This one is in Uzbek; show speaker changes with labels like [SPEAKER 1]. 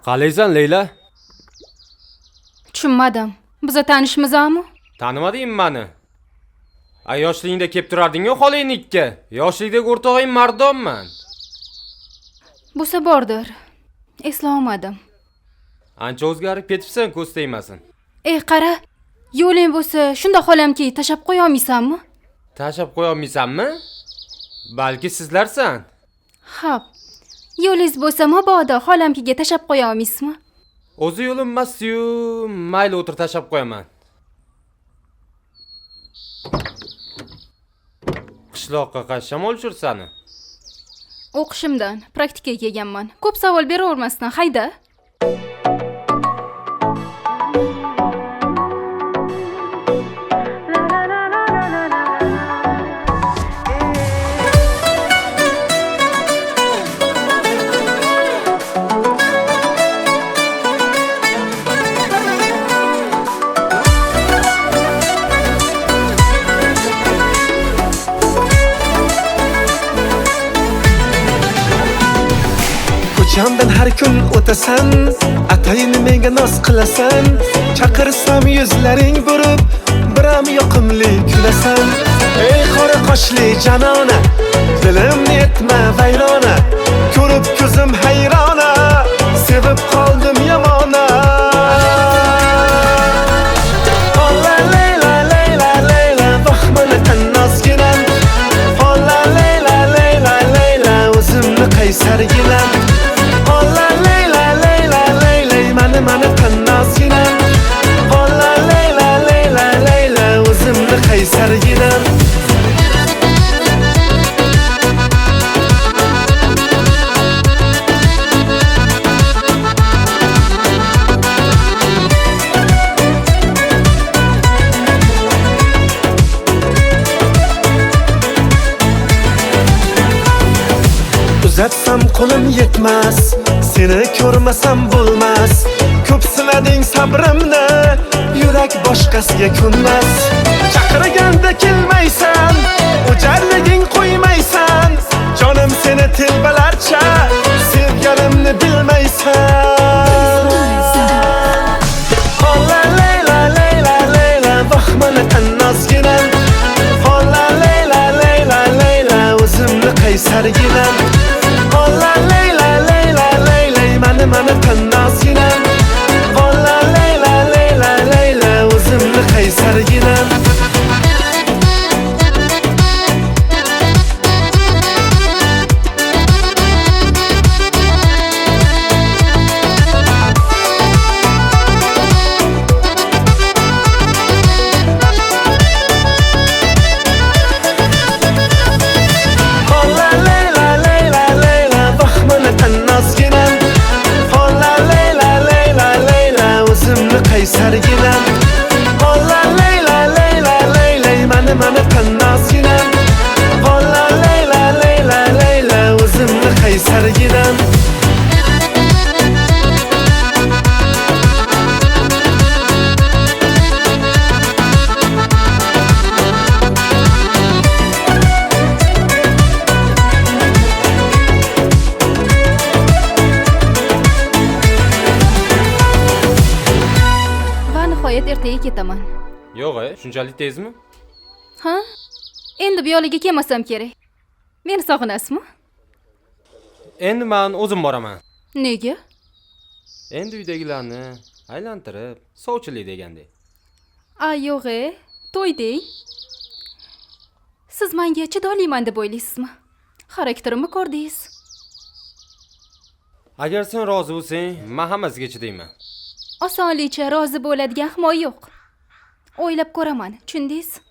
[SPEAKER 1] Qalaysan Leyla?
[SPEAKER 2] Tushunmadim. Biza tanishmizmi?
[SPEAKER 1] Tanimadingmi meni? Ay yoshligingda kelib turarding-ku xolaynikka. Yoshlikdagi o'rtog'ing Mardonman.
[SPEAKER 2] Bo'lsa bordir. Eslolmadim.
[SPEAKER 1] Ancha o'zgarib ketibsan, ko'z tegmasin.
[SPEAKER 2] Qara. Yo'ling bo'lsa, shunda xolamki tashab qo'ya olmaysanmi?
[SPEAKER 1] Tashab qo'ya olmaysanmi? Balki sizlarsan.
[SPEAKER 2] Xo'p. Yo'lingiz bo'lsa, mabodo xolamkiga tashab qo'ya olmaysizmi?
[SPEAKER 1] O'zi yo'lim emas-yu, mayli o'tir tashab qo'yaman. Qishloqqa qaysi shamol uchursani?
[SPEAKER 2] O'qishimdan praktikaga kelganman. Ko'p savol beravermasdan hayda.
[SPEAKER 3] Ko'chamdan har kun o'tasan, atayini menga noz qilasan. Chaqirsam yuzlaring burib, biram yoqimli kulasan. Ey qora qoshli janona, dilimni etma vayrona. Ko'rib ko'zim hayrona, sevib qoldim yomona. Holla Leyla Leyla Leyla, baxmana tannozginam. Holla Leyla Leyla Leyla, o'zimni qaysarginam. Mani tannozginam. Holla Leyla Leyla Leyla, o'zimni qaysarginam. Uzatsam qo'lim yetmas, seni ko'rmasam bo'lmas. Ko'p sinading sabrimni, yurak boshqasiga ko'nmas. Chaqirganda kelmaysan, o'jarliging qo'ymaysan. Jonim seni telbalarcha, sevganimni bilmaysan. Holla Leyla Leyla Leyla, baxmana tannozginam. Holla Leyla Leyla Leyla, o'zimni qaysarginam. Holla Leyla Leyla Leyla, mani tannozginam. Holla Leyla Leyla Leyla, o'zimni qaysarginam. Holla Leyla Leyla Leyla, baxmana tannozginam. Holla Leyla Leyla Leyla, o'zimni qaysarginam. Holla Leyla Leyla Leyla, mani tannozginam. Holla Leyla Leyla Leyla, o'zimni qaysarginam.
[SPEAKER 2] Va nihoyat ertaga ketaman.
[SPEAKER 1] Yo'q, shunchalik tezmi?
[SPEAKER 2] Ha? Endi bu yo'liga kelmasam kerak. Meni sog'inasizmi?
[SPEAKER 1] Endi men o'zim boraman.
[SPEAKER 2] Nega?
[SPEAKER 1] Endi uydagilarni aylantirib, sovchilik degandek.
[SPEAKER 2] Yo'q, to'yding. Siz menga chidoliman deb o'ylaysizmi? Xarakterimni ko'rdingiz.
[SPEAKER 1] Agar sen rozi bo'lsang, men hammasiga chidayman.
[SPEAKER 2] Osonlikcha rozi bo'ladigan himoya yo'q. O'ylab ko'raman, tushundingiz?